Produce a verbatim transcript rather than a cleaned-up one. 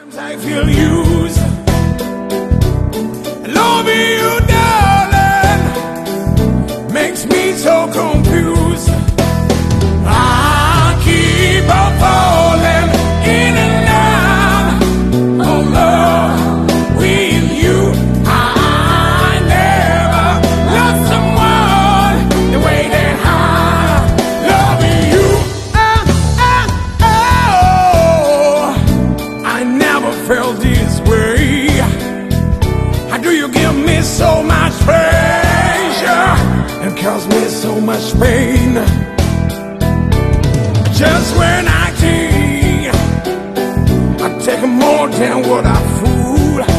I feel used. Loving you, darling, makes me so confused. I keep on falling in and out of love with you. I never loved someone the way that I love you. Oh, oh, oh. I never felt this way. How do you give me so much pleasure and cause me so much pain? Just when I take, I take more than what I fool.